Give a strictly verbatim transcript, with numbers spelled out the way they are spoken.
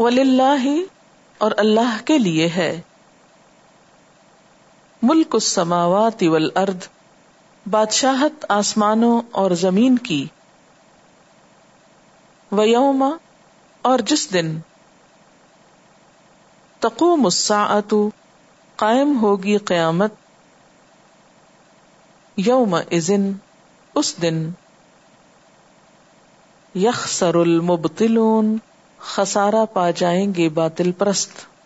वलिल्लाहि, और अल्लाह के लिए है, मुल्कुस समावाति वल अर्द, बादशाहत आसमानों और जमीन की, व यौमा, और जिस दिन, तक़ूमुस साअतु, कायम होगी क़यामत, यौमइज़िन, उस दिन, यख़्सरुल मुब्तिलून, खसारा पा जाएंगे बातिल परस्त।